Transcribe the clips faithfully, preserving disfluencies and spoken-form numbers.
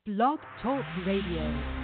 Blog Talk Radio.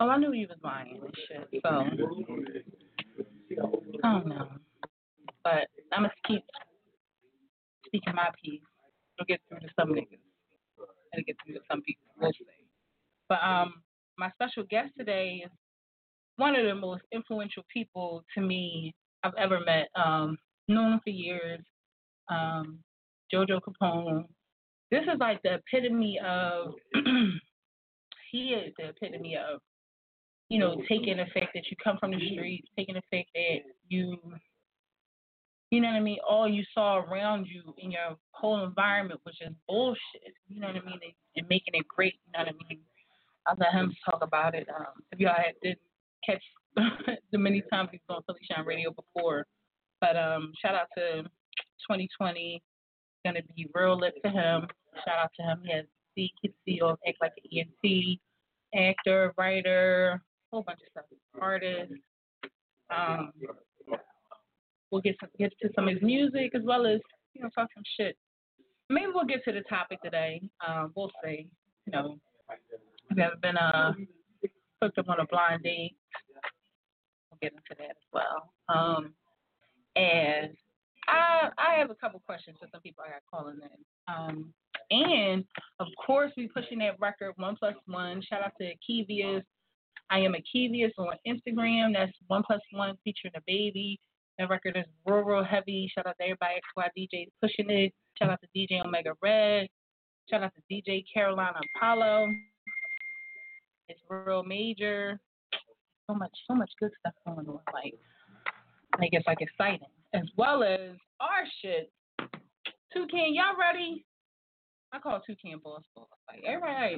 Oh, I knew you was lying and shit. So I don't know, but I'm gonna keep speaking my piece. It'll get through to some niggas. It'll get through to some people. We'll see. But um, my special guest today is one of the most influential people to me I've ever met. Um, known him for years. Um, Jojo Capone. This is like the epitome of. He is the epitome of, you know, taking the fact that you come from the streets, taking the fact that you, you know what I mean, all you saw around you in your whole environment was just bullshit, you know what I mean, and, and making it great, you know what I mean. I'll let him talk about it. Um, if y'all had, didn't catch the many times he's on Philly Shine Radio before, but um, shout out to twenty twenty, going to be real lit for him. Shout out to him. He has C, Kids See Off, Act Like an E N T, actor, writer, whole bunch of stuff. Artist. Um, we'll get some, get to some of his music as well as, you know, talk some shit. Maybe we'll get to the topic today. Um, we'll see. You know, if you haven't been uh, hooked up on a blind date, we'll get into that as well. Um, and I I have a couple questions for some people I got calling in. Um, and of course, we pushing that record one plus one. Shout out to Kevious. I am a Kevious on Instagram. That's one plus one featuring a baby. That record is real, real heavy. Shout out to everybody X Y D Js pushing it. Shout out to D J Omega Red. Shout out to D J Carolina Apollo. It's real major. So much, so much good stuff going on. Like, I guess like exciting. As well as our shit. Toucan, y'all ready? I call Toucan Boss Boss. Like, everybody,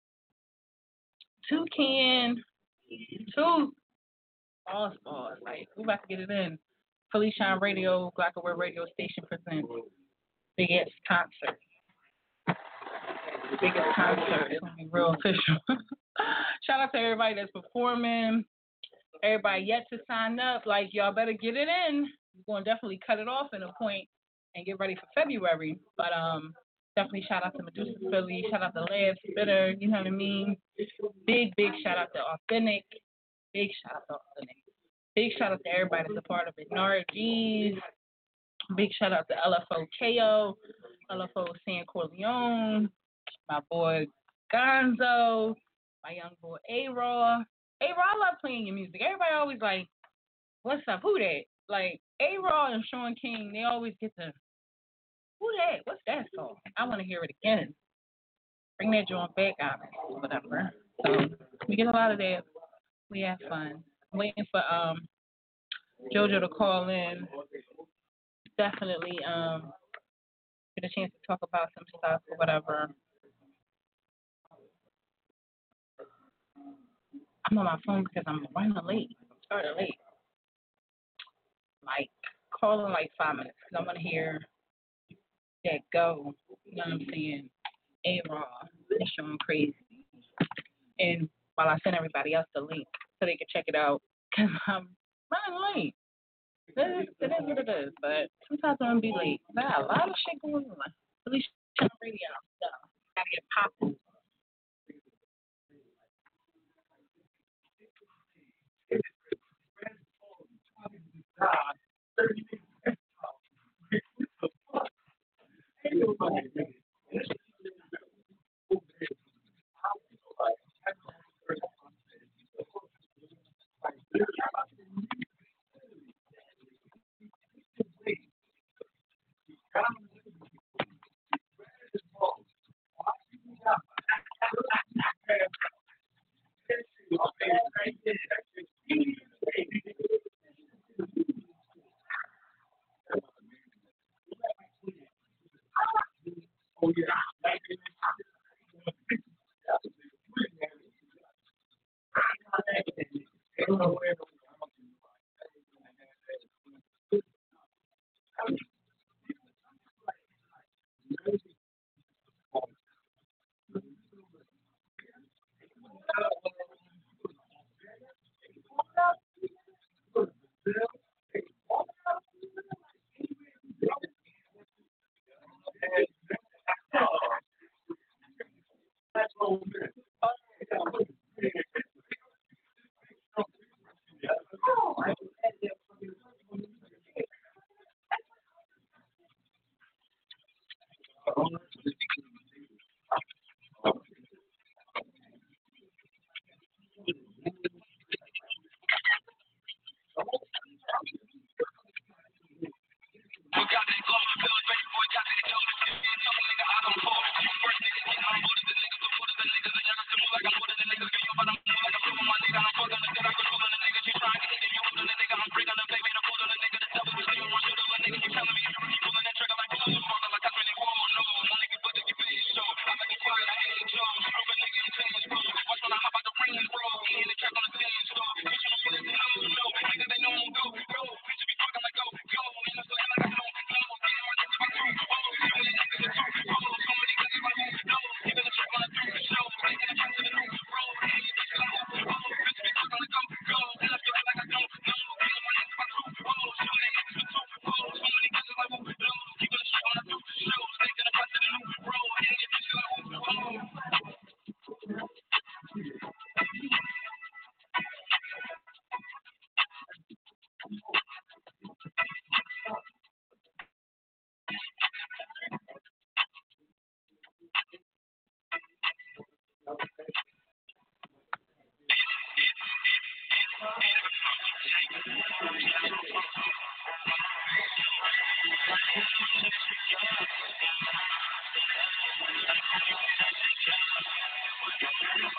Toucan, two Boss Boss. Like, we about to get it in. Philly Shine Radio, Glockaware Radio Station presents Big Ass Concert. The biggest concert. It's going to be real official. Shout out to everybody that's performing. Everybody yet to sign up. Like, y'all better get it in. We're going to definitely cut it off in a point and get ready for February. But um, definitely shout out to Medusa Philly. Shout out to Lab Spitter. You know what I mean? Big, big shout out to Authentic. Big shout out to Authentic. Big shout out to everybody that's a part of it. Nara G's. Big shout out to L F O K O. L F O San Corleone. My boy Gonzo. My young boy A-Raw. A-Raw, I love playing your music. Everybody always like, what's up? Who that? Like, A-Raw and Sean King, they always get the, who that? What's that song? I want to hear it again. Bring that joint back on it, whatever. So, we get a lot of that. We have fun. I'm waiting for um JoJo to call in. Definitely um get a chance to talk about some stuff or whatever. I'm on my phone because I'm running late. I'm starting late. Like, call in like five minutes because I want to hear that go. You know what I'm saying? A-Raw. It's showing crazy. And while I send everybody else the link so they can check it out because I'm running late. It is, it is what it is, but sometimes I'm going to be late. I got a lot of shit going on. At least on the radio stuff. Gotta get popping.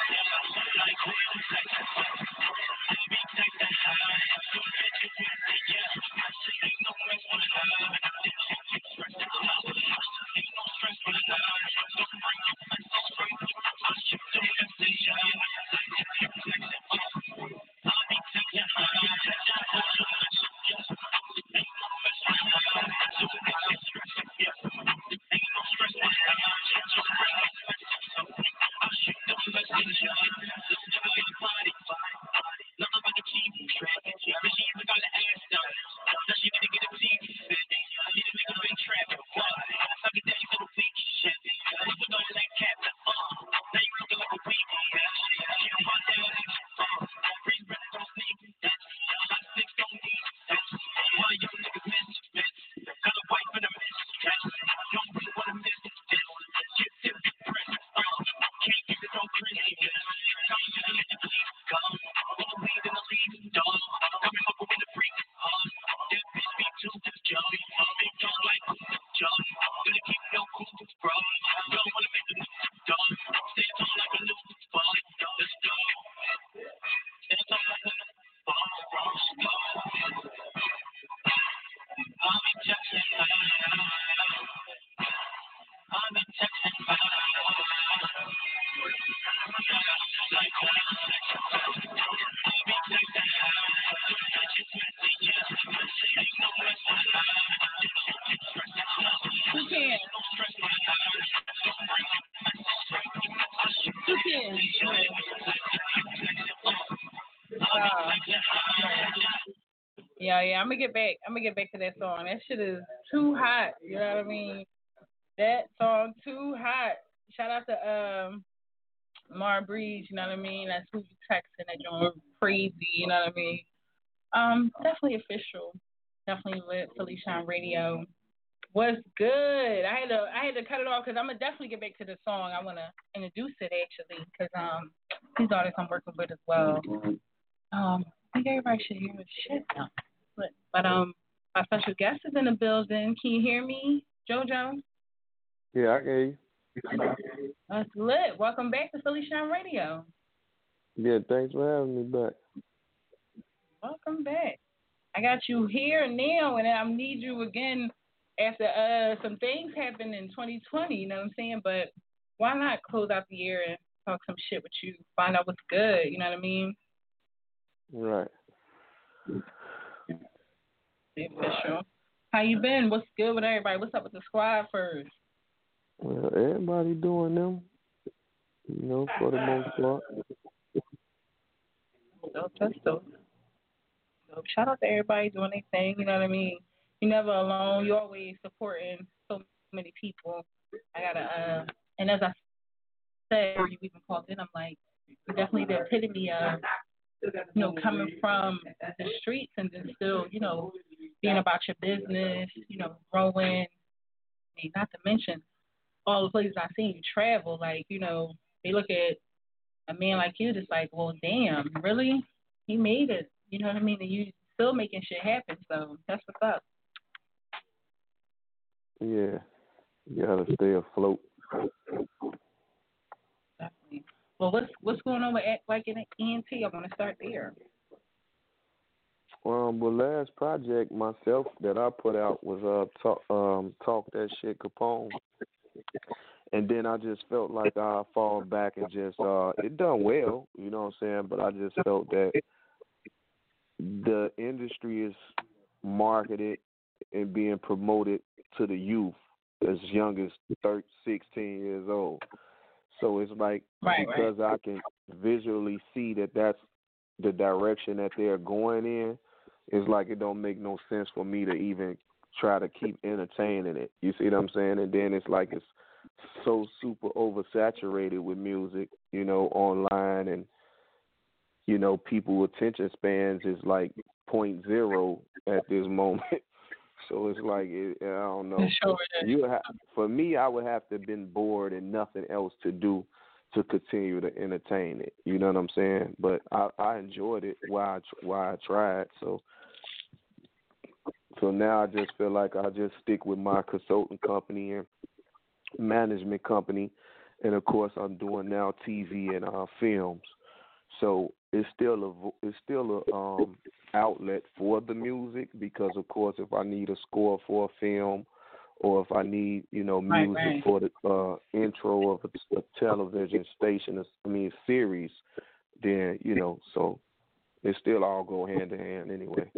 Yeah, yeah. I'm gonna get back. I'm gonna get back to that song. That shit is too hot. You know what I mean? That song too hot. Shout out to um Mar Breeze. You know what I mean? That's who you texting. That joint crazy. You know what I mean? Um, definitely official. Definitely lit. Philly Shine Radio. What's good? I had to I had to cut it off because I'm gonna definitely get back to the song. I wanna introduce it actually because um these artists I'm working with as well. Um, I think everybody should hear this shit now. But, but um, our special guest is in the building. Can you hear me, JoJo? Yeah, I can hear you. That's lit. Welcome back to Philly Shine Radio. Yeah, thanks for having me back. Welcome back. I got you here now, and I need you again after uh some things happened in twenty twenty. You know what I'm saying? But why not close out the year and talk some shit with you? Find out what's good. You know what I mean? Right. The official. How you been? What's good with everybody? What's up with the squad first? Well, everybody doing them, you know, for the most part. Dope, that's dope. dope. Shout out to everybody doing their thing, you know what I mean? You're never alone. You're always supporting so many people. I gotta, uh, and as I said, before you even called in, I'm like, you're definitely the epitome of, you know, coming from the streets and then still, you know, being about your business, you know, growing. I mean, not to mention all the places I've seen you travel. Like, you know, they look at a man like you, just like, well, damn, really? He made it. You know what I mean? And you still making shit happen. So that's what's up. Yeah, you gotta stay afloat. Definitely. Well, what's what's going on with Act Like an E N T? I want to start there. Um, the last project myself that I put out was uh talk um talk that shit Capone, and then I just felt like I fall back and just uh it done well, you know what I'm saying? But I just felt that the industry is marketed and being promoted to the youth as young as thirteen, sixteen years old. So it's like right, because right. I can visually see that that's the direction that they're going in, it's like it don't make no sense for me to even try to keep entertaining it. You see what I'm saying? And then it's like it's so super oversaturated with music, you know, online, and you know, people attention spans is like point zero at this moment. So it's like it, I don't know. Sure You ha- for me, I would have to have been bored and nothing else to do to continue to entertain it. You know what I'm saying? But I, I enjoyed it while I, while I tried. So so now I just feel like I just stick with my consulting company and management company, and of course I'm doing now T V and uh, films. So it's still a vo- it's still a um, outlet for the music because of course if I need a score for a film or if I need you know Right, music right. for the uh, intro of a, a television station, I mean series, then you know so it still all go hand in hand anyway.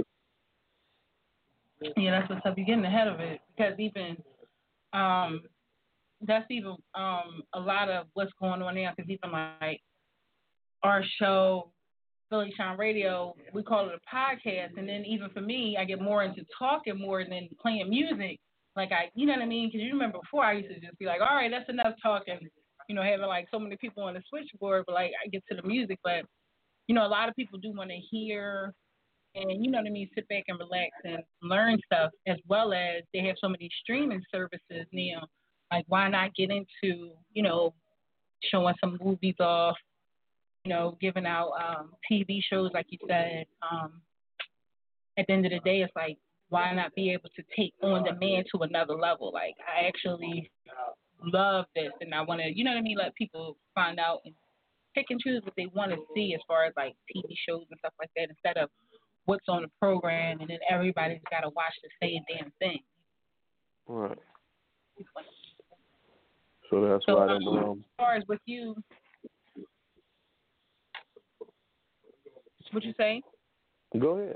Yeah, that's what's up. You're getting ahead of it because even um, that's even um a lot of what's going on now. Because even like our show, Philly Shine Radio, we call it a podcast, and then even for me, I get more into talking more than playing music. Like I, you know what I mean? Because you remember before I used to just be like, all right, that's enough talking. You know, having like so many people on the switchboard, but like I get to the music, but you know, a lot of people do want to hear and you know what I mean, sit back and relax and learn stuff as well as they have so many streaming services now. Like why not get into, you know, showing some movies off, you know, giving out um T V shows like you said. Um at the end of the day it's like why not be able to take on demand to another level? Like I actually love this and I wanna you know what I mean, let people find out and pick and choose what they want to see as far as like T V shows and stuff like that instead of what's on the program, and then everybody's got to watch the same damn thing. Right. So that's So, why um, them um. as far as with you, what you say? Go ahead.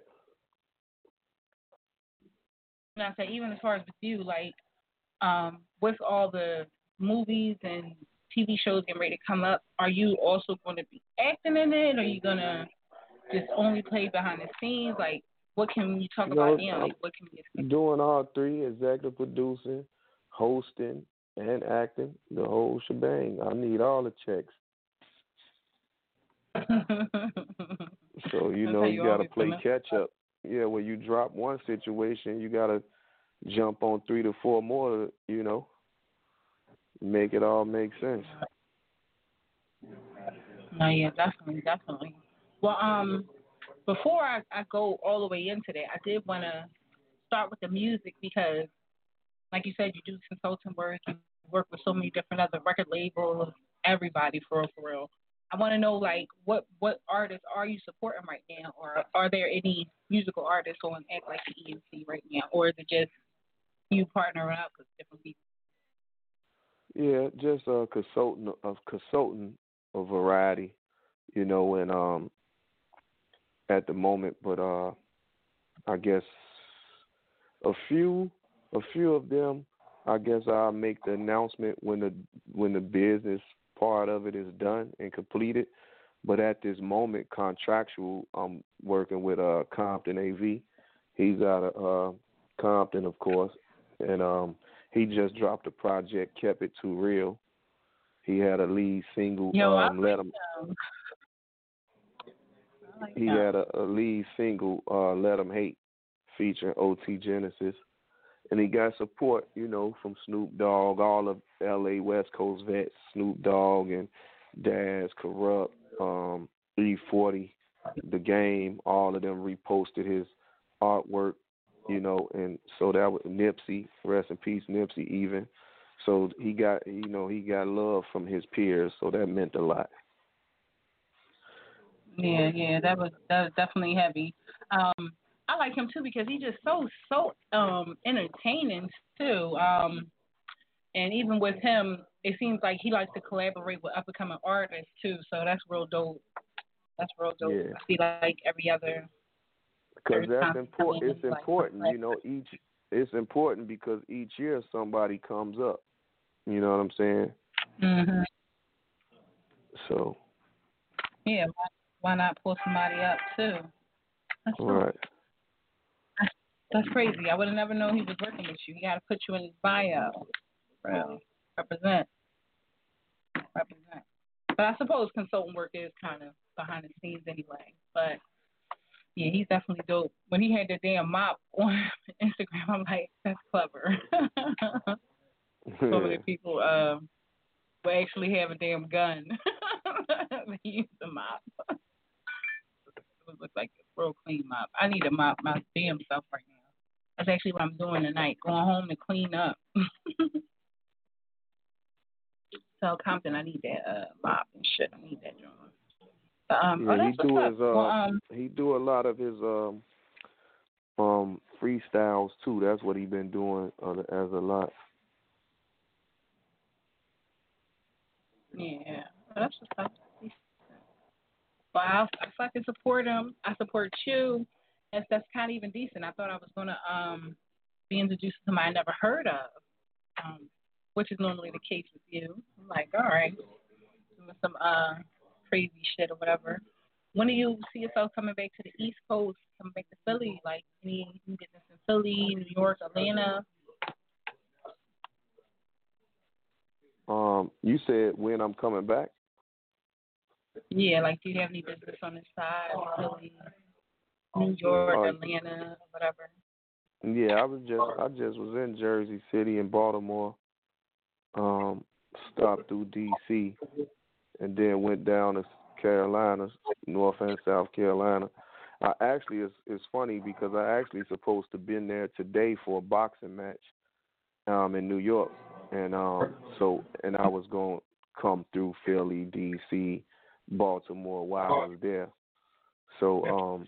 And I say even as far as with you, like um, with all the movies and T V shows getting ready to come up, are you also going to be acting in it? Or are you gonna just only play behind the scenes? Like, what can you talk You about know, now? Like, what can we I'm expect? doing all three: executive producing, hosting, and acting. The whole shebang. I need all the checks. So you That's know how you you gotta always play gonna. catch up. Yeah, when you drop one situation, you gotta jump on three to four more. To, you know, make it all make sense. No, yeah, definitely, definitely. Well, um, before I, I go all the way into that, I did want to start with the music because, like you said, you do consulting work, you work with so many different other record labels, everybody for real, for real. I want to know, like, what what artists are you supporting right now, or are there any musical artists on Act Like the E M C right now, or is it just you partnering up with different people? Yeah, just a consultant of consultant of variety. You know, and um, at the moment, but uh, I guess a few, a few of them. I guess I'll make the announcement when the when the business part of it is done and completed. But at this moment, contractual, I'm working with uh Compton A V. He's out of uh, Compton, of course, and um, he just dropped a project, Kept It Too Real. He had a lead single, Yo, I um, Let Him. um, I like He that. had a, a lead single, uh, Let 'Em Hate, featuring O T Genesis. And he got support, you know, from Snoop Dogg, all of L A West Coast vets, Snoop Dogg and Daz, Corrupt, um, E forty, The Game, all of them reposted his artwork, you know, and so that was Nipsey, rest in peace, Nipsey even. So he got, you know, he got love from his peers, so that meant a lot. Yeah, yeah, that was that was definitely heavy. Um, I like him too because he's just so so um entertaining too. Um, and even with him, it seems like he likes to collaborate with up and coming artists too. So that's real dope. That's real dope. Yeah. I see like every other Because every that's time he come important. in, It's he's like, important, you know. Each it's important because each year somebody comes up. You know what I'm saying? mhm. So, Yeah, why, why not pull somebody up too? That's all dope. right. That's, that's crazy. I would have never known he was working with you. He got to put you in his bio. Real. Represent. Represent. But I suppose consultant work is kind of behind the scenes anyway. But yeah, he's definitely dope. When he had the damn mop on Instagram, I'm like, that's clever. So many people um, will actually have a damn gun. They use the mop. It looks like a real clean mop. I need to mop my damn self right now. That's actually what I'm doing tonight. Going home to clean up. tell Compton I need that uh mop and shit. I need that joint. But, um, oh, Yeah, he that's what's do up. his uh Well, um, he do a lot of his um um freestyles too. That's what he been doing uh, as a lot. yeah, well, that's what's up. Well, I, if I can support him, I support you. That's that's kind of even decent. I thought I was gonna um be introduced to somebody I never heard of, um, which is normally the case with you. I'm like, all right, doing some uh crazy shit or whatever. When do you see yourself coming back to the East Coast, coming back to Philly? Like, any new business in Philly, New York, Atlanta? Um, you said when I'm coming back? Yeah, like, do you have any business on the side, Philly, New York, Uh, Atlanta, whatever? yeah, I was just I just was in Jersey City and Baltimore. Um, stopped through D C and then went down to Carolina, North and South Carolina. I actually it's it's funny because I actually supposed to been there today for a boxing match um in New York. And um so and I was going to come through Philly, D C, Baltimore while I was there. So um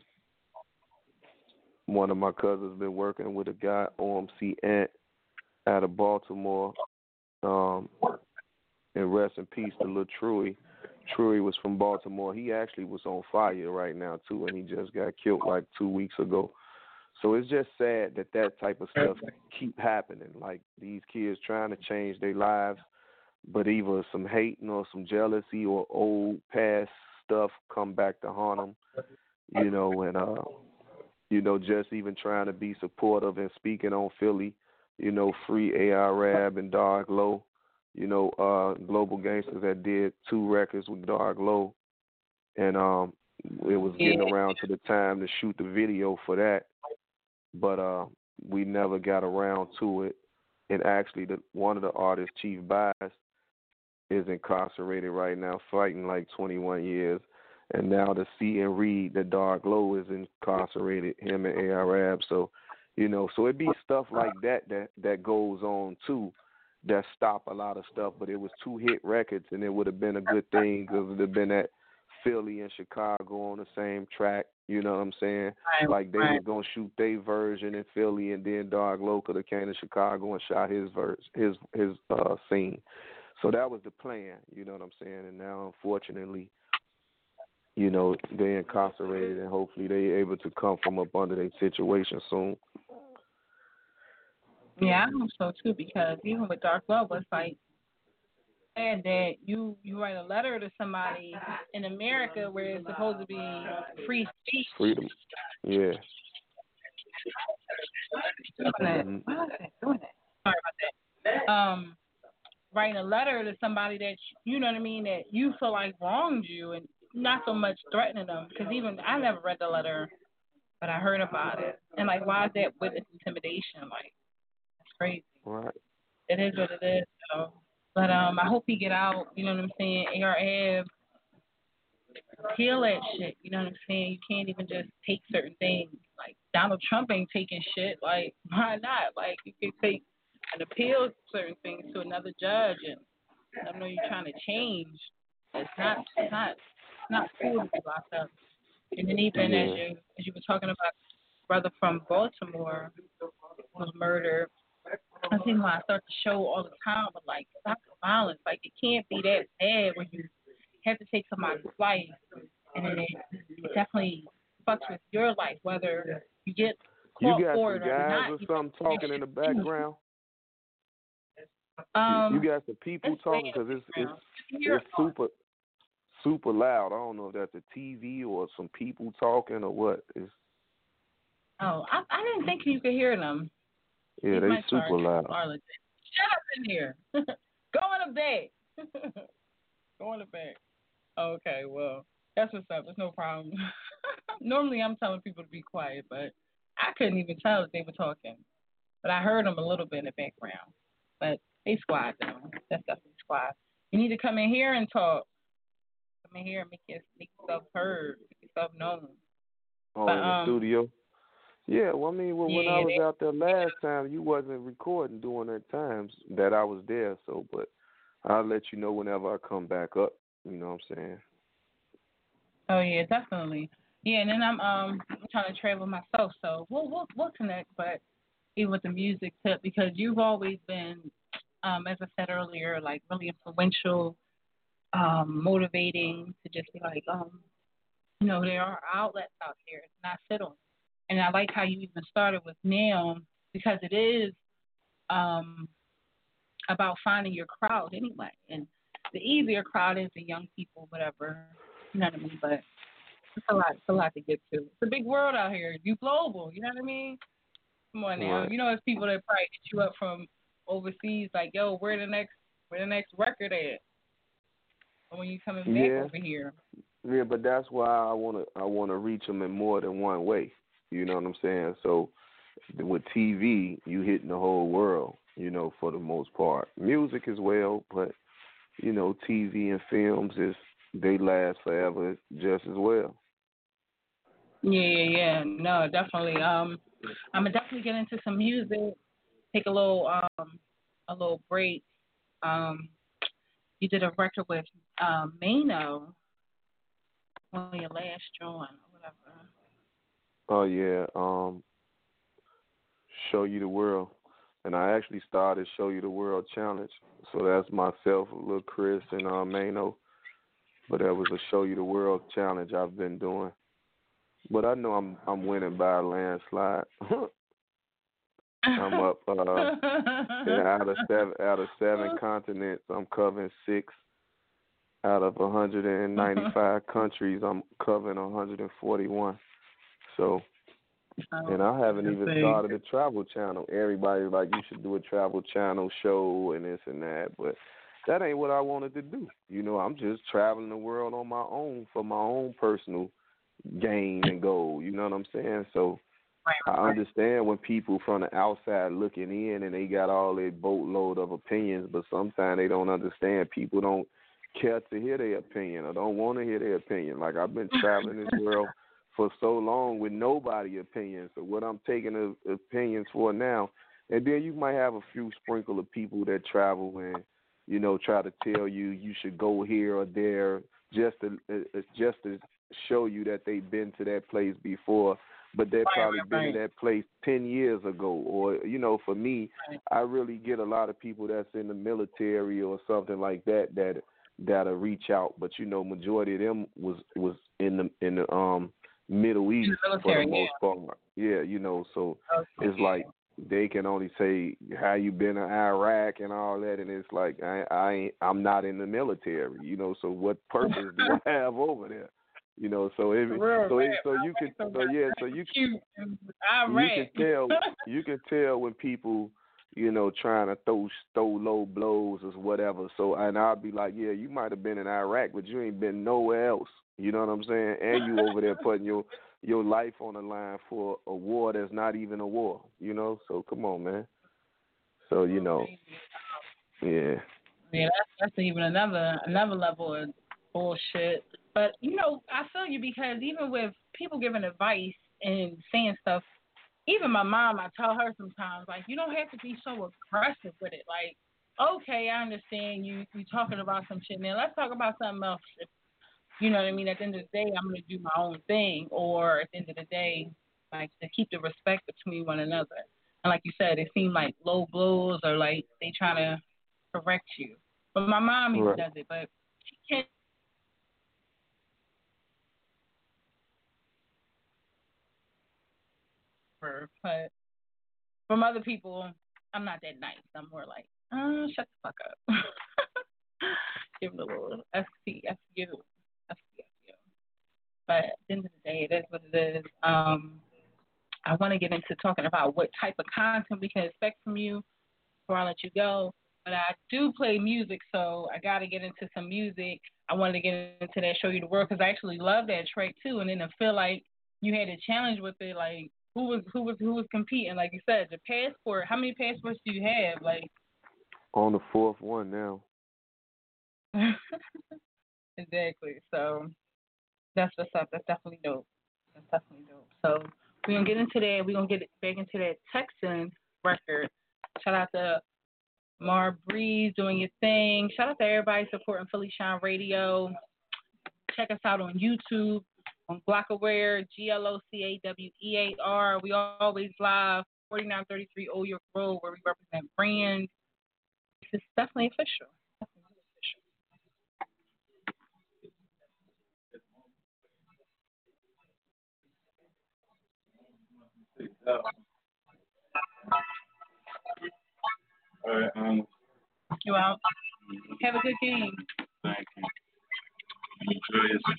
one of my cousins been working with a guy, O M C Ant, out of Baltimore. Um and rest in peace to Lil Truey. Truey was from Baltimore. He actually was on fire right now too, and he just got killed like two weeks ago. So it's just sad that that type of stuff keep happening. Like these kids trying to change their lives, but either some hating or some jealousy or old past stuff come back to haunt them. You know, and uh, you know, just even trying to be supportive and speaking on Philly. You know, free A R Rab and Dark Low. You know, uh, Global Gangsters that did two records with Dark Low, and um, it was getting around to the time to shoot the video for that, but uh, we never got around to it. And actually, the one of the artists, Chief Bass, is incarcerated right now, fighting like twenty-one years, and now the C and Reed, the Dark Low, is incarcerated, him and A R Rab. So, you know, so it be stuff like that that that goes on too. That stop a lot of stuff, but it was two hit records, and it would have been a good thing because it would have been at Philly and Chicago on the same track. You know what I'm saying? Right, like they right. was gonna shoot their version in Philly, and then Dark Low could have came to Chicago and shot his verse, his his uh, scene. So that was the plan. You know what I'm saying? And now, unfortunately, you know, they incarcerated, and hopefully they able to come from up under their situation soon. Yeah, I hope so too, because even with Dark Love, it's like sad that you you write a letter to somebody in America where it's supposed to be free speech. Freedom. Yeah. Mm-hmm. Why is that doing that? Sorry about that. Um, writing a letter to somebody that you know what I mean, that you feel like wronged you, and not so much threatening them. Because even I never read the letter, but I heard about it, and like, why is that with intimidation? Like, that's crazy. Right. It is what it is. So, but um, I hope he get out. You know what I'm saying? A R Ab, heal that shit. You know what I'm saying? You can't even just take certain things. Like Donald Trump ain't taking shit. Like, why not? Like, you can take and appeal certain things to another judge, and I know you're trying to change. It's not, it's not, it's not cool to be locked up. And then even Yeah. as you as you were talking about, brother from Baltimore was murdered. I think when I start to show all the time, but like, stop the violence. Like, it can't be that bad when you have to take somebody's life, and then it, it definitely fucks with your life, whether you get caught You got for some it or guys not. or something talking in the background. Um, you got some people talking because it's it's it's super super loud. I don't know if that's a T V or some people talking or what. It's, oh, I, I didn't think you could hear them. yeah, they super loud. Charlotte. Shut up in here. Go in the bed. Go in the bed. Okay, well, that's what's up. There's no problem. Normally I'm telling people to be quiet, but I couldn't even tell if they were talking. But I heard them a little bit in the background. But they squad, though. That's definitely squad. You need to come in here and talk. Come in here and make, your, make yourself heard, make yourself known. Oh, but, in the um, studio? Yeah, well, I mean, well, yeah, when I was they, out there last time, you wasn't recording during that times that I was there. So, but I'll let you know whenever I come back up. You know what I'm saying? Oh yeah, definitely. Yeah, and then I'm um trying to travel myself, so we'll we'll we'll connect, but even with the music tip because you've always been, um, as I said earlier, like really influential, um, motivating to just be like, um, you know, there are outlets out here, not sit on. And I like how you even started with Now because it is um about finding your crowd anyway. And the easier crowd is the young people, whatever. You know what I mean? But it's a lot. It's a lot to get to. It's a big world out here. You global. You know what I mean? Come on now. Right. You know, it's people that probably hit you up from overseas, like, yo, where the next, where the next record at? Or when you coming back Yeah. over here? Yeah, but that's why I wanna I wanna reach them in more than one way. You know what I'm saying? So with T V, you hitting the whole world. You know, for the most part, music as well, but you know, T V and films is they last forever just as well. Yeah, yeah, yeah. No, definitely. Um, I'm gonna definitely get into some music. Take a little, um, a little break. Um, you did a record with um, Mano on your last joint or whatever. Oh yeah, um, Show You the World. And I actually started Show You the World Challenge. So that's myself, Lil Chris, and uh, Mano. But that was a Show You the World Challenge I've been doing. But I know I'm I'm winning by a landslide. I'm up uh, yeah, out of seven out of seven continents. I'm covering six out of one hundred ninety-five countries. I'm covering one hundred forty-one. So. And I haven't even started a travel channel. Everybody's like, you should do a travel channel show and this and that. But that ain't what I wanted to do. You know, I'm just traveling the world on my own for my own personal gain and goal. You know what I'm saying? So I understand when people from the outside looking in and they got all their boatload of opinions, but sometimes they don't understand. People don't care to hear their opinion or don't want to hear their opinion. Like I've been traveling this world for so long with nobody opinions. So what I'm taking of opinions for now, and then you might have a few sprinkle of people that travel and, you know, try to tell you you should go here or there just to uh, just to show you that they've been to that place before, but they've probably right, been right. to that place ten years ago. Or, you know, for me, Right. I really get a lot of people that's in the military or something like that that that'll reach out. But, you know, majority of them was was in the in the um Middle East military, for the most yeah. part. Yeah, you know, so Okay, it's yeah. like they can only say how you been in Iraq and all that, and it's like I I ain't, I'm not in the military, you know. So what purpose do I have over there, you know? So it, Real, so man. it, so you can so yeah so you Cute. you can Iraq. tell you can tell when people, you know, trying to throw throw low blows or whatever. So and I'll be like, yeah, you might have been in Iraq, but you ain't been nowhere else. You know what I'm saying? And you over there putting your your life on the line for a war that's not even a war. You know? So come on, man. So you know, yeah. Yeah, that's, that's even another another level of bullshit. But you know, I feel you because even with people giving advice and saying stuff, even my mom, I tell her sometimes, like, you don't have to be so aggressive with it. Like, okay, I understand you you talking about some shit. Now let's talk about something else. You know what I mean? At the end of the day, I'm gonna do my own thing, or at the end of the day, like to keep the respect between one another. And like you said, it seemed like low blows or like they trying to correct you. But my mom even Right. does it, but she can't. But from other people, I'm not that nice. I'm more like, uh, shut the fuck up. Give it a little S P F U. S P F U. But at the end of the day, it is what it is. Um, I want to get into talking about what type of content we can expect from you before I let you go. But I do play music, so I got to get into some music. I wanted to get into that Show You the World because I actually love that track too. And then to feel like you had a challenge with it, like who was who was who was competing? Like you said, the passport. How many passports do you have? Like On the fourth one now. exactly. So that's what's up. That's definitely dope. That's definitely dope. So we're gonna get into that. We're gonna get back into that Texan record. Shout out to Mar Breeze doing your thing. Shout out to everybody supporting Philly Shine Radio. Check us out on YouTube, on Glockaware, G L O C A W E A R. We always live, forty-nine thirty-three Old York Road, where we represent brands. It's definitely official. Definitely official. All right, um, you out. Have a good game. Thank you. Enjoy yourself.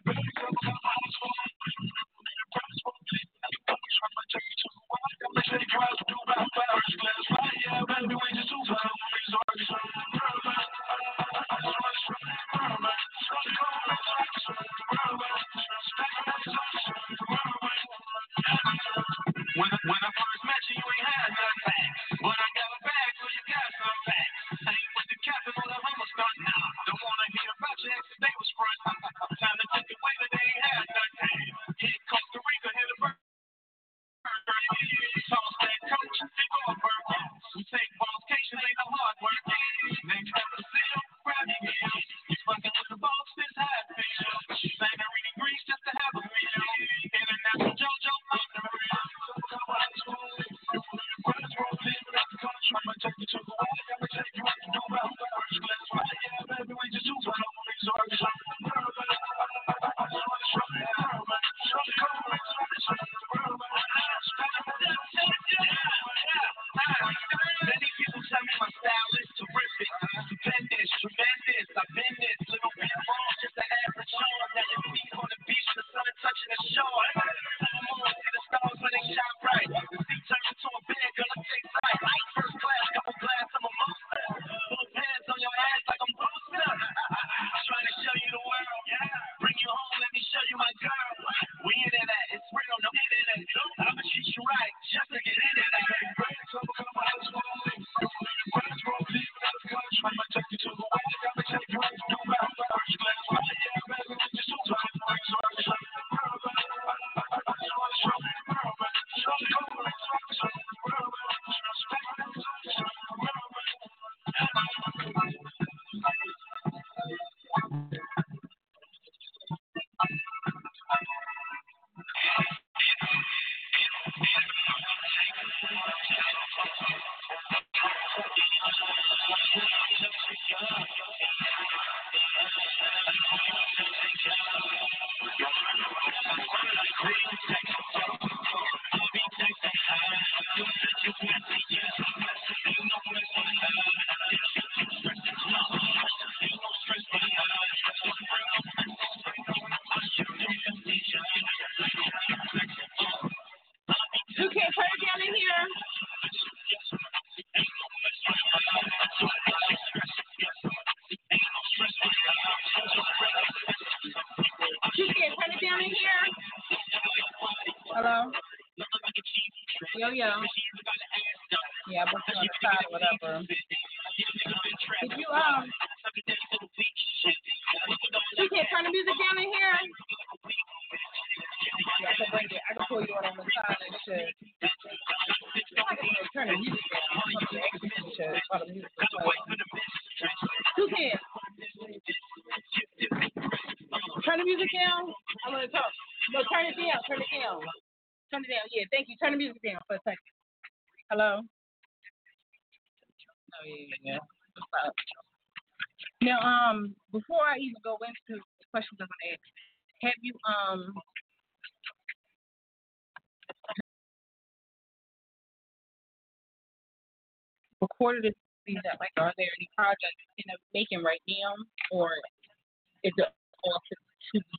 When, when I first met you, you ain't had nothing. But I got a bag, so you got some back. I ain't with the captain on the Hummer stunt now. Don't wanna hear about your ex, they was front. Time to take away that they ain't had nothing. Hit Costa Rica, hit a bird. Toss that coach, they go a bird. We take qualifications, ain't no hard work. Next time to see you, grab your heel. You fucking with the boss, this how it feels. Sang a reading grease just to have a meal. International JoJo, I'm the real. I'ma take you to the wall, I'ma take you out to do about the first class. Why, yeah, baby, we just do what I'm resort. Many people tell me my style is terrific, stupendous, tremendous. I've been this little bit wrong, just an average Sean. Now your feet on the beach, the sun touching the shore. Full moon, see the stars when they shine bright. The sea turns into a bed, gonna take flight. First class, couple glass, I'm a monster. Full pants on your ass like I'm Booster. Trying to show you the world, bring you home, let me show you my girl. We into that, it's real, no internet. I'ma treat you right, just to get into that. I'ma take you to the wall, I'ma take you out to do about the first class. Why, yeah, baby, we just do what I'm resort. You can't put it down in here. You can't put it down in here. Hello? Yo, yo. Yeah, I put you on the side or whatever. Did you, um, you can't turn the music down in here? Yeah, I can bring it. I can pull you on on the side and shit. I can turn the music down. While the music is playing. Who can? Turn the music down. I'm gonna talk. No, turn it down. Turn it down. Turn it down. Yeah, thank you. Turn the music down for a second. Hello. Oh yeah, yeah. What's up? Now, um, before I even go into the questions I'm gonna ask, have you um recorded it? That like, are there any projects in the making right now, or is it all to, to be?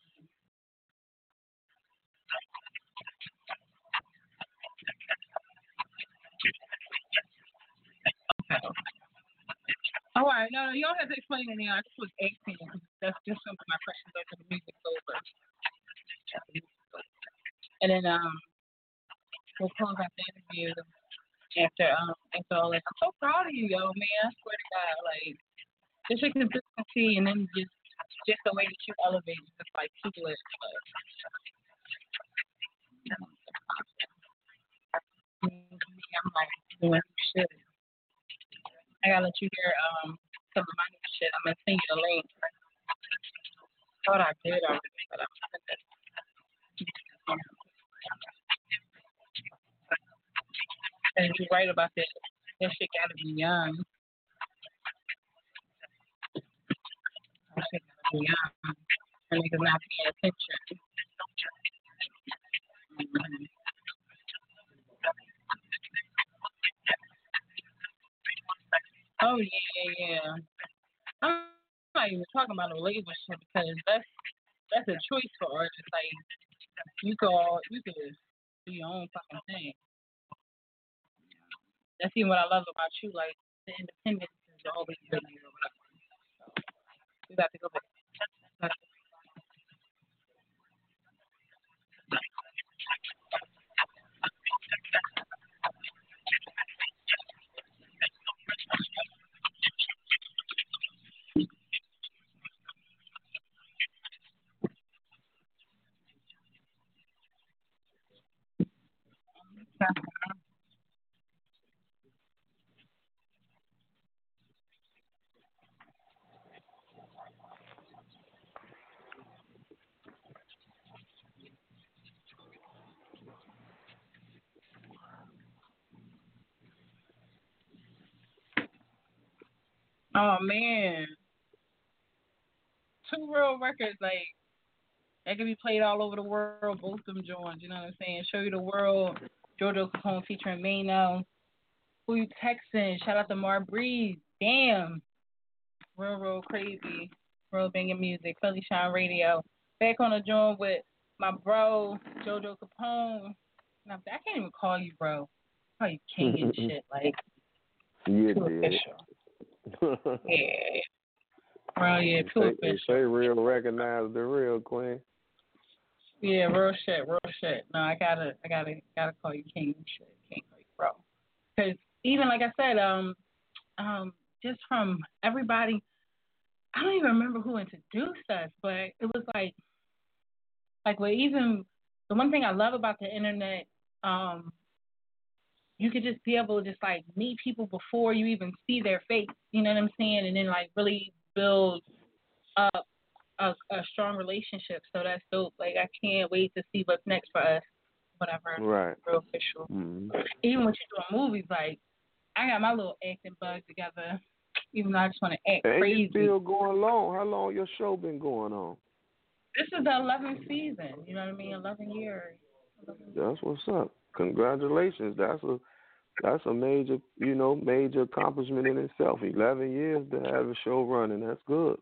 Okay. All right, no, no, you don't have to explain it now. I just was asking. That's just some of my questions after the music's over. And then um, we'll close out the interview after um after all this. I'm so proud of you, yo, man. I swear to God, like just your consistency, and then just just the way that you elevate, just like people are. I'm like doing shit. I gotta let you hear um some of my new shit. I'm gonna send you the link. Thought I did already, but I'm send it. And you're right about that. That shit gotta be young. That shit gotta be young. And niggas not paying attention. Mhm. Oh yeah, yeah, yeah. I'm not even talking about a label shit because that's that's a choice for artists. Like you could all, you could do your own fucking thing. That's even what I love about you. Like the independence is always good. You got to go back. Oh man, two real records like that could be played all over the world. Both them joints, you know what I'm saying? Show you the world. Jojo Capone featuring Mano. Who you texting? Shout out to Mar Breeze. Damn, real real crazy. Real banging music. Philly Shine Radio. Back on the joint with my bro Jojo Capone. Now, I can't even call you bro. I call you king and shit. Like You too did. official. Yeah. Bro, yeah, too Say, official. say real recognize the real queen. Yeah, real shit, real shit. No, I gotta, I gotta, gotta call you king and shit. Can't call you bro. Because even like I said, um, um, just from everybody, I don't even remember who introduced us, but it was like, like well, even the one thing I love about the internet, um, you could just be able to just like meet people before you even see their face. You know what I'm saying? And then like really build up a, a strong relationship. So that's dope. Like I can't wait to see what's next for us. Whatever. Right. Real official. Mm-hmm. Even when you're doing movies, like I got my little acting bug together. Even though I just want to act And crazy. you still going long. How long your show been going on? This is the eleventh season. You know what I mean? Eleven years. eleven years. That's what's up. Congratulations. That's a that's a major you know major accomplishment in itself. Eleven years to have a show running. That's good.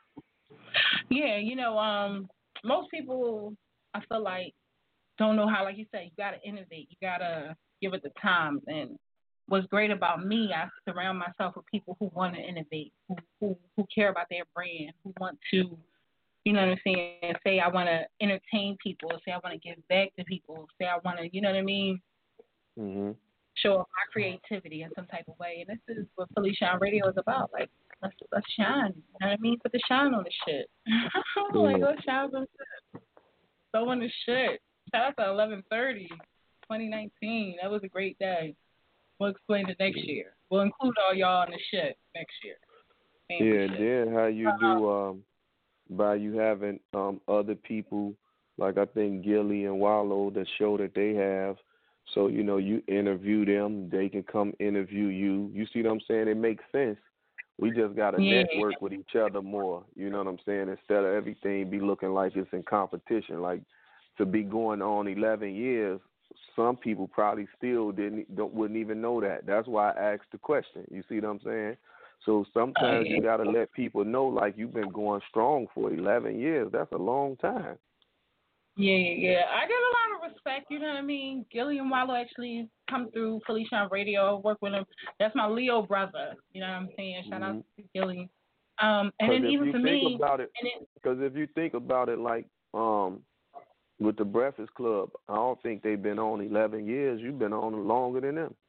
Yeah, you know, um, most people I feel like don't know how. Like you said, you gotta innovate. You gotta give it the time. And what's great about me, I surround myself with people who want to innovate, who who who care about their brand, who want to, you know what I'm saying? Say I want to entertain people. Say I want to give back to people. Say I want to, you know what I mean? Mhm. Show up my creativity in some type of way. And this is what Philly Shine Radio is about. Like, let's let's shine. You know what I mean? Put the shine on the shit. Like, go shine on shit. Throw on the shit. Shout out to eleven thirty, twenty nineteen. That was a great day. We'll explain it next year. We'll include all y'all in the shit next year. Family Yeah. shit. Then how you do um by you having um other people like I think Gilly and Wallow that show that they have. So, you know, you interview them, they can come interview you. You see what I'm saying? It makes sense. We just got to Yeah. network with each other more. You know what I'm saying? Instead of everything be looking like it's in competition. Like to be going on eleven years, some people probably still didn't don't wouldn't even know that. That's why I asked the question. You see what I'm saying? So sometimes Oh, yeah. you got to let people know like you've been going strong for eleven years. That's a long time. Yeah, yeah, yeah. I get a lot of respect, you know what I mean? Gilly and Wallow actually come through Philly Shine Radio, work with him. That's my Leo brother, you know what I'm saying? Shout out Mm-hmm. to Gilly. Um, and Because then if even you for think me, about it, and it, because if you think about it, like um, with the Breakfast Club, I don't think they've been on eleven years. You've been on longer than them.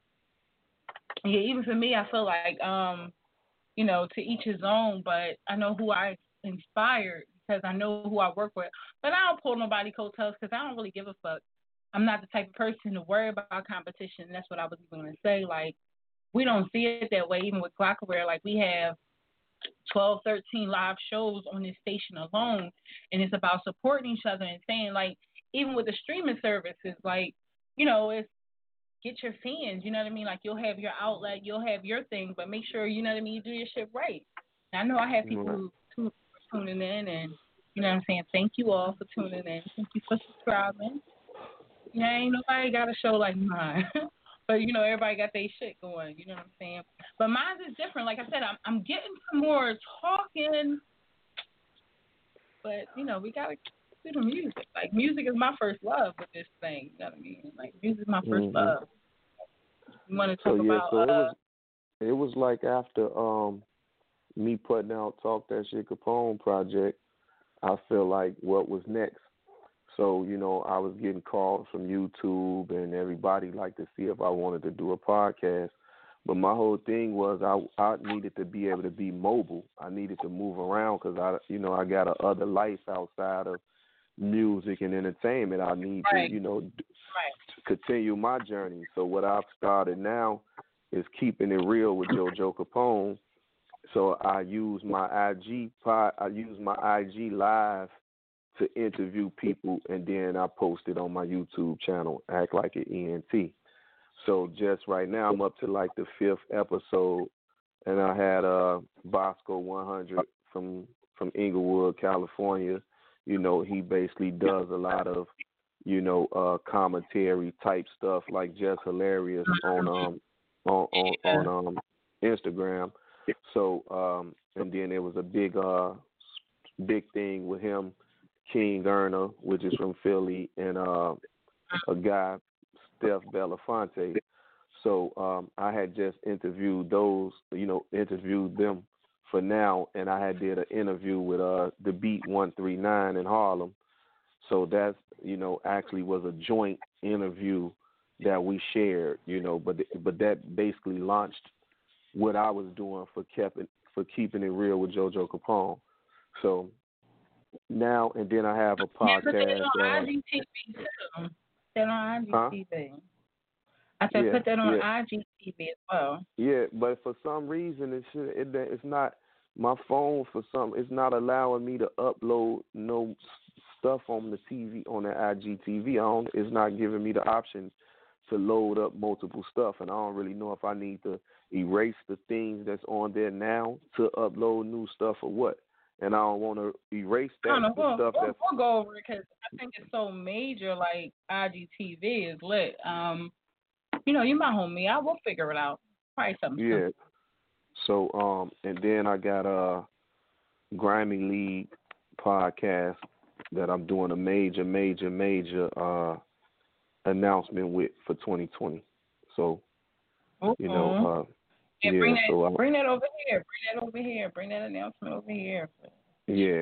yeah, even for me, I feel like, um, you know, to each his own, but I know who I inspired because I know who I work with. But I don't pull nobody coattails because I don't really give a fuck. I'm not the type of person to worry about competition. That's what I was even going to say. Like, we don't see it that way. Even with Glockware, like we have twelve, thirteen live shows on this station alone, and it's about supporting each other and saying, like, even with the streaming services, like, you know, it's get your fans, you know what I mean? Like, you'll have your outlet, you'll have your thing, but make sure, you know what I mean, you do your shit right. And I know I have people who tune, tuning in, and, you know what I'm saying, thank you all for tuning in. Thank you for subscribing. You know, ain't nobody got a show like mine. But, you know, everybody got their shit going, you know what I'm saying? But mine is different. Like I said, I'm, I'm getting some more talking, but, you know, we got to do the music. Like, music is my first love with this thing, you know what I mean? Like, music is my first mm-hmm. love. You want to so, talk yeah, about... So it uh, was, it was like after um, me putting out Talk That Shit Capone project, I feel like what was next. So, you know, I was getting calls from YouTube and everybody like to see if I wanted to do a podcast. But my whole thing was I I needed to be able to be mobile. I needed to move around because, I, you know, I got a other life outside of music and entertainment. I need right. to, you know, d- right. continue my journey. So what I've started now is keeping it real with JoJo Capone. So I use my I G pod, I use my I G live to interview people, and then I post it on my YouTube channel, Act Like an E N T. So just right now, I'm up to like the fifth episode, and I had uh, Bosco one hundred from from Inglewood, California. You know, he basically does a lot of, you know, uh, commentary type stuff, like Just Hilarious on um on on, on um Instagram. So um, and then there was a big uh big thing with him. King Erna, which is from Philly, and uh, a guy, Steph Belafonte. So um, I had just interviewed those, you know, interviewed them for now, and I had did an interview with uh, the Beat one three nine in Harlem. So that's, you know, actually was a joint interview that we shared, you know, but but that basically launched what I was doing for kept it, for keeping it real with JoJo Capone. So now and then I have a podcast. Yeah, put that on uh, I G T V too. Put that on huh? I G T V. I said yeah, put that on yeah. I G T V as well. Yeah, but for some reason it should, it it's not my phone for some it's not allowing me to upload no stuff on the T V on the I G T V. I don't, it's not giving me the option to load up multiple stuff, and I don't really know if I need to erase the things that's on there now to upload new stuff or what. And I don't want to erase that I don't know. the We'll, stuff we'll, that's. we'll go over it because I think it's so major. Like I G T V is lit. Um, you know, you my homie. I will figure it out. Probably something. Yeah. So um, and then I got a Grimy League podcast that I'm doing a major, major, major uh announcement with for twenty twenty. So Uh-oh. you know, uh, yeah, yeah. bring that, So I, bring that over here. Bring that over here. Bring that announcement over here. yeah.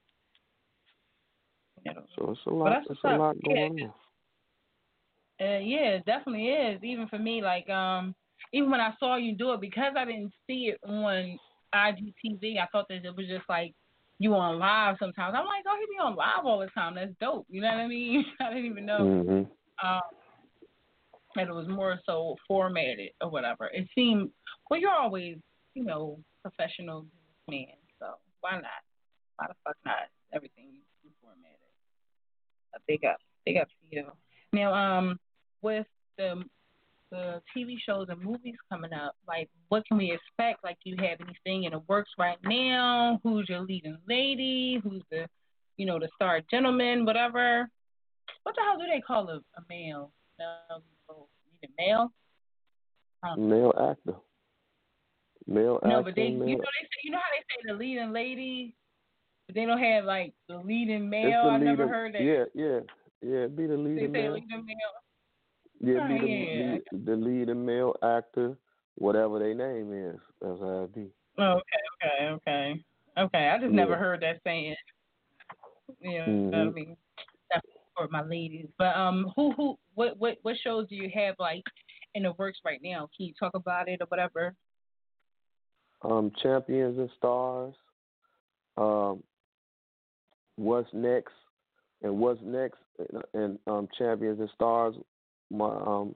Over. So it's a lot. It's a lot going yeah. on. Uh, yeah, it definitely is. Even for me, like um, even when I saw you do it, because I didn't see it on I G T V, I thought that it was just like you on live sometimes. I'm like, oh, he be on live all the time. That's dope. You know what I mean? I didn't even know Mm-hmm. um, that it was more so formatted or whatever. It seemed, well, you're always, you know, professional man, so why not? Why the fuck not? Everything you formatted. A big up, big up to you. Now, um, with the the T V shows and movies coming up, like, what can we expect? Like, do you have anything in the works right now? Who's your leading lady? Who's the, you know, the star gentleman, whatever? What the hell do they call a, a male? Um, leading male? Um, Male actor. Male no, actor. but they, male. you know, they say, you know how they say the leading lady, but they don't have like the leading male. It's the I leading, never heard that. Yeah, yeah, yeah. Be the leading they say male. leading male. Yeah, oh, be the yeah. lead, the leading male actor, whatever their name is. That's how it be. Okay, okay, okay, okay. I just Yeah. never heard that saying. You know mm-hmm. what I mean? That's for my ladies. But um, who, who, what, what, what shows do you have like in the works right now? Can you talk about it or whatever? Um, Champions and Stars. Um, what's next? And what's next? And, and um, Champions and Stars. My um,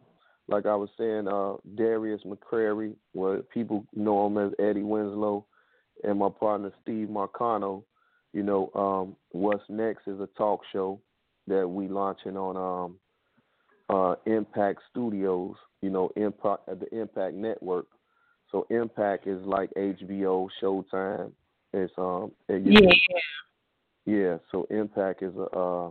like I was saying, uh, Darius McCrary, what people know him as Eddie Winslow, and my partner Steve Marcano. You know, um, What's Next is a talk show that we launching on um, uh, Impact Studios. You know, Impact at the Impact Network. So Impact is like H B O, Showtime. It's um, it, Yeah. yeah. So Impact is a uh,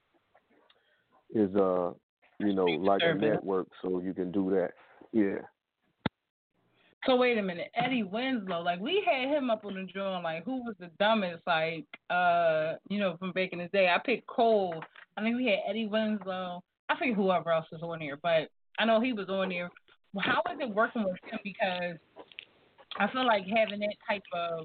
is a you know like a network, so you can do that. Yeah. So wait a minute, Eddie Winslow, like we had him up on the drawing, like who was the dumbest, like uh, you know, from back in the day. I picked Cole. I think we had Eddie Winslow. I think whoever else was on here, but I know he was on there. Well, how was it working with him? Because I feel like having that type of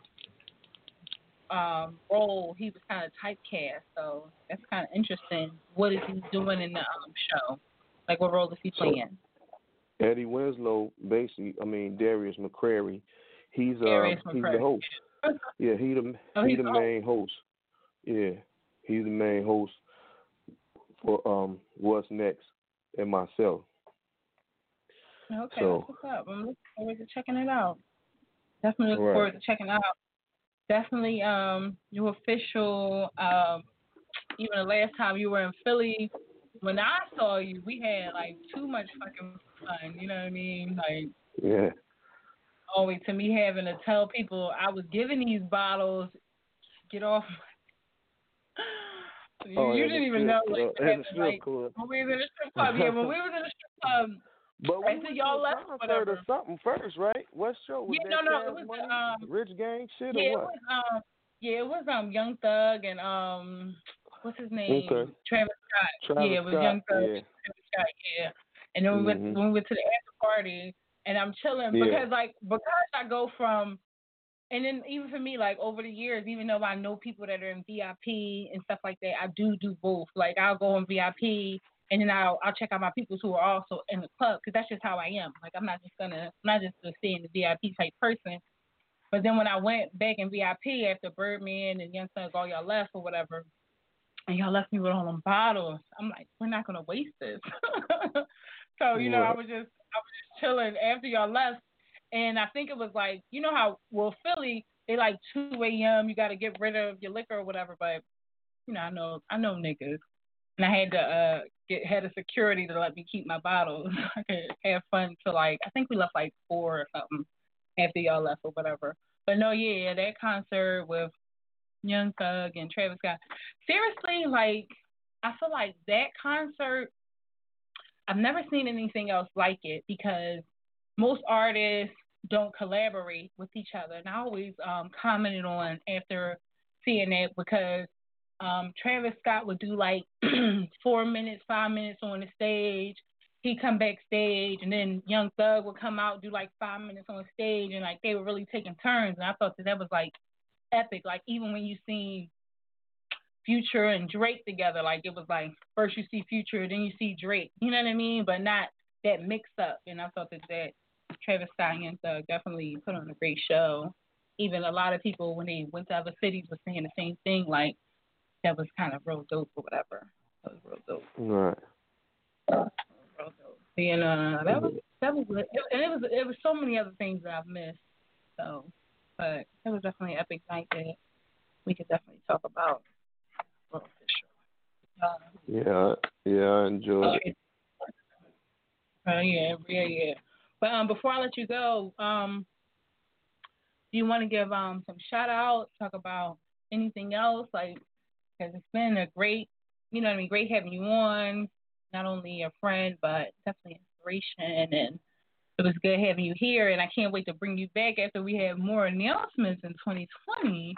um, role, he was kind of typecast. So that's kind of interesting. What is he doing in the um, show? Like, what role is he playing? So, Eddie Winslow, basically, I mean Darius McCrary, he's uh, Darius he's McCrary. the host. Yeah, he the oh, he he's the the main host. Yeah, he's the main host for um What's Next and myself. Okay, so, that's what's up. I'm looking forward to checking it out. Definitely looking right. forward to checking it out. Definitely, um, your official. Um, even the last time you were in Philly, when I saw you, we had like too much fucking fun. You know what I mean? Like, yeah. Always to me having to tell people I was giving these bottles. Get off. You, oh, you didn't even know. Like, uh, in the strip like, club. when we was in the strip club, yeah, when we was in the strip club. But right, we so went y'all to a left concert whatever. or something first, right? What show was yeah, that? no, no, Cash it was Money? um, Rich Gang shit yeah, or what? it was um, yeah, it was um, Young Thug and um, what's his name? Okay. Travis Scott. Travis yeah, it was Scott, Young Thug. yeah. And Travis Scott, yeah. And then we mm-hmm. went when we went to the after party, and I'm chilling yeah. because like because I go from. And then even for me, like over the years, even though I know people that are in V I P and stuff like that, I do do both. Like I'll go in V I P and then I'll I'll check out my people who are also in the club because that's just how I am. Like I'm not just gonna I'm not just a stay in the V I P type person. But then when I went back in V I P after Birdman and Young Thug, all y'all left or whatever, and y'all left me with all them bottles, I'm like, we're not gonna waste this. so you know, right. I was just I was just chilling after y'all left. And I think it was like, you know how, well, Philly, they like two a.m., you got to get rid of your liquor or whatever. But, you know, I know I know niggas. And I had to uh, get had a security to let me keep my bottles. I could have fun till like, I think we left like four or something after y'all left or whatever. But no, yeah, that concert with Young Thug and Travis Scott. Seriously, like, I feel like that concert, I've never seen anything else like it because most artists don't collaborate with each other. And I always um, commented on after seeing that because um, Travis Scott would do like four minutes, five minutes on the stage. He'd come backstage, and then Young Thug would come out, do like five minutes on stage, and like they were really taking turns. And I thought that that was like epic. Like even when you see Future and Drake together, like it was like first you see Future, then you see Drake. You know what I mean? But not that mix up. And I thought that that Travis Scott and uh, definitely put on a great show. Even a lot of people, when they went to other cities, were saying the same thing, like that was kind of real dope or whatever. That was real dope. Right. Real dope. And uh, that was that was it, and it was it was so many other things that I've missed. So, but it was definitely an epic night that we could definitely talk about. Well, for sure. Uh, yeah, yeah, I enjoyed it. Uh, yeah, yeah, yeah. But um, before I let you go, um, do you want to give um some shout outs, talk about anything else? Like, because it's been a great, you know what I mean, great having you on. Not only a friend, but definitely inspiration. And it was good having you here. And I can't wait to bring you back after we have more announcements in twenty twenty.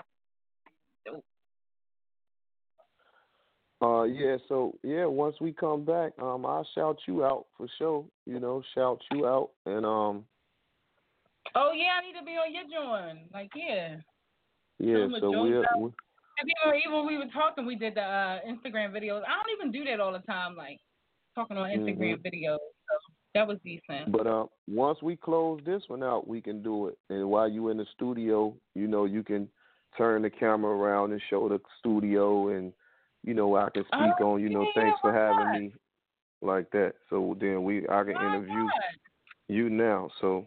Uh yeah, so yeah, once we come back, um, I'll shout you out for sure. You know, shout you out and um. Oh yeah, I need to be on your joint. Like yeah. Yeah, so we'll. we even, even when we were talking, we did the uh, Instagram videos. I don't even do that all the time, like talking on Instagram mm-hmm. videos. So that was decent. But uh, once we close this one out, we can do it. And while you in the studio, you know, you can turn the camera around and show the studio and. You know, I can speak oh, on, you know, yeah, thanks for having not? me. like that. So then we, I can Oh, interview God. you now. So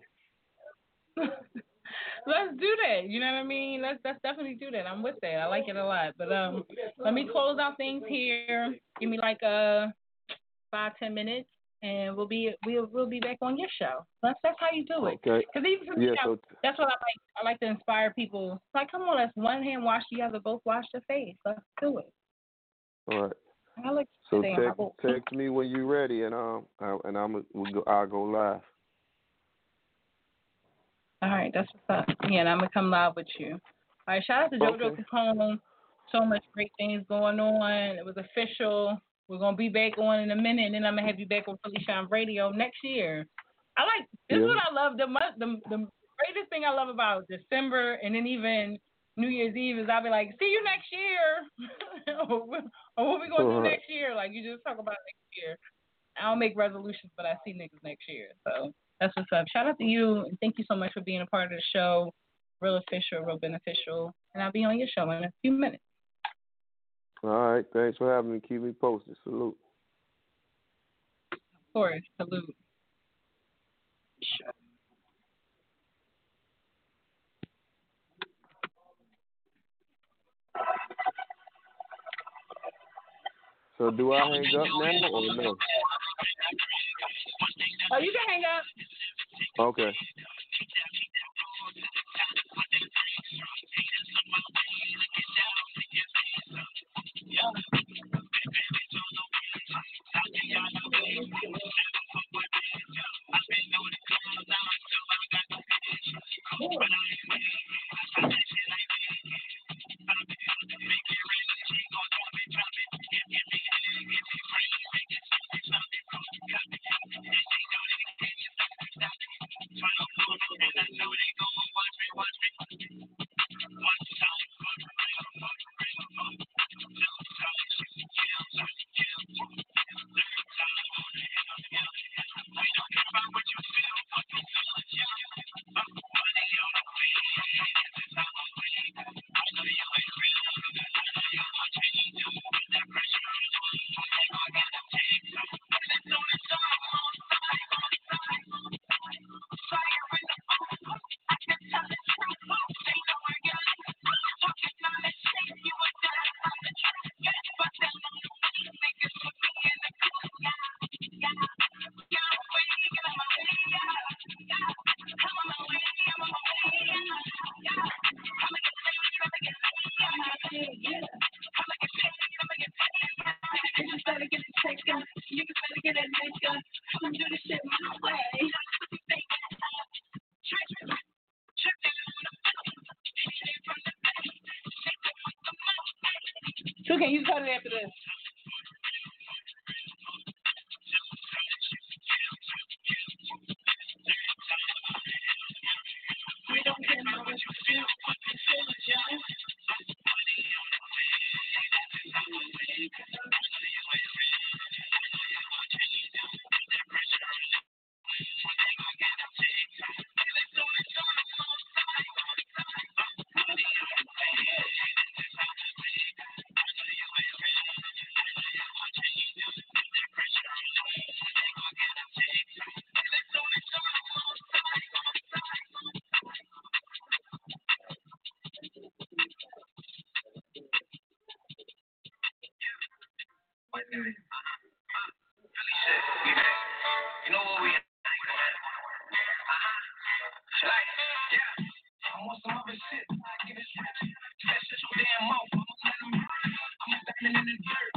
Let's do that. You know what I mean? Let's let's definitely do that. I'm with that. I like it a lot. But um, let me close out things here. Give me like uh five ten minutes, and we'll be we'll we'll be back on your show. That's that's how you do it. okay, Because even for me, yeah. I- So that's what I like. I like to inspire people. Like, come on, let's one hand wash the other, both wash their face. Let's do it. all right. I like So to say on my text book. text me when you're ready, and um, I, and I'm we go. I'll go live. All right, that's what's up. Yeah, and I'm gonna come live with you. All right, shout out to JoJo Okay. Capone. So much great things going on. It was official. We're gonna be back on in a minute, and then I'm gonna have you back on Philly Shine Radio next year. I like this. Yeah. Is what I love the most. The, the greatest thing I love about December and then even New Year's Eve is I'll be like, see you next year, or, or what we gonna All do right. next year? Like you just talk about next year. I don't make resolutions, but I see niggas next year. So that's what's up. Shout out to you, and thank you so much for being a part of the show. Real official, real beneficial. And I'll be on your show in a few minutes. All right. Thanks for having me. Keep me posted. Salute. Of course, salute. Sure. So do I hang up now or no? Oh, you can hang up. Okay. So can you cut it after this? You know what we like, yeah. I want some other shit. I get it rich. That shit your damn mouth. I'm a diamond in the dirt.